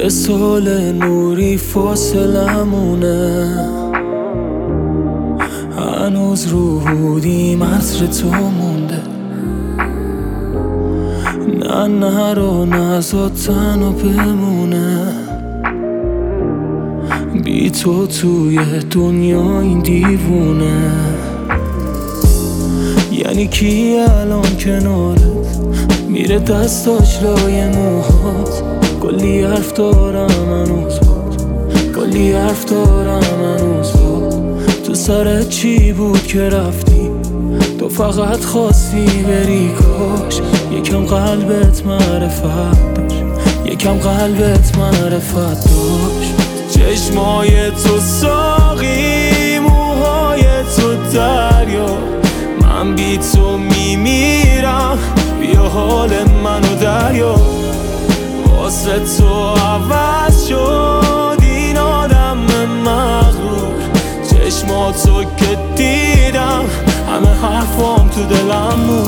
یه سال نوری فاصلمونه، هنوز رو هودی عطر تو مونده. نه نرو نزا تنها بمونه، بی تو توی دنیا این دیوونه. یعنی کی الان کنارت میره دستاش لای موهات؟ کلی حرف دارم هنوز بود، کلی حرف دارم هنوز بود. تو سرت چی بود که رفتی؟ تو فقط خواستی بری، کاش یکم قلبت معرفت داشت، یکم قلبت معرفت داشت. چشمای تو ساقی، موهای تو دریا، من بی تو میمیرم، بیا حال منو دریا. واسه تو عوض شد این آدم مغرور، چشماتو که دیدم همه حرفام تو دلم بود.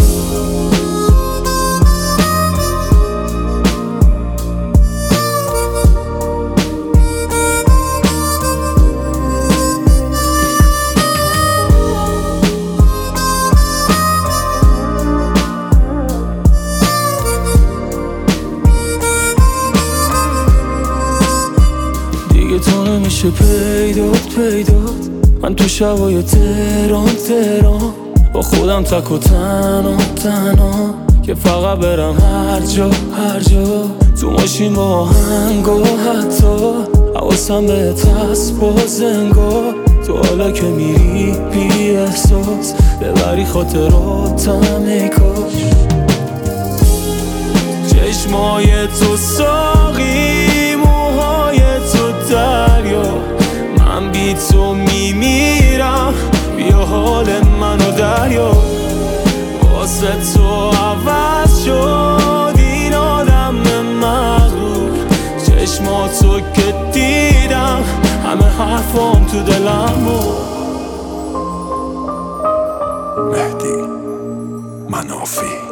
تو نمیشه پیدات، من تو شبای تهران با خودم تک و تنها که فقط برم هر جا تو ماشین با آهنگ و حتی حواسم بهت هست باز انگار. تو حالا که میری بی احساس ببری خاطراتم ای کاش. چشمای تو ساقی، موهای تو دریا، من بی تو میمیرم، بیا حال منو دریا. واسه تو عوض شد این آدم مغرور، چشماتو که دیدم همه حرفام تو دلم بود. مهدی منافی